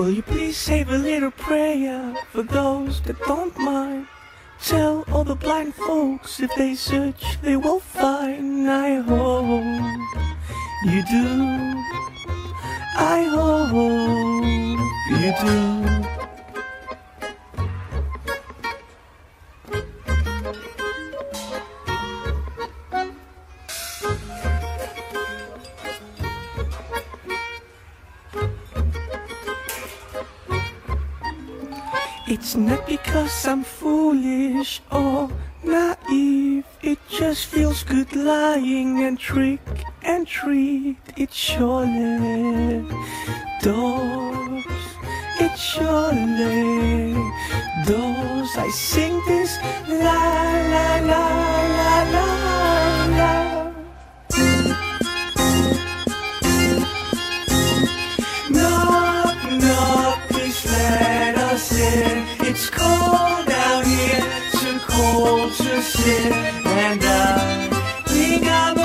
Will you please save a little prayer for those that don't mind? Tell all the blind folks if they search they will find. I hope you do. I hope you do. It's not because I'm foolish or naive. It just feels good lying and trick and treat. It surely does. It surely does. I sing this la la la la la la. Knock, knock, please let us in. It's cold out here, too cold to sit. And I think I'm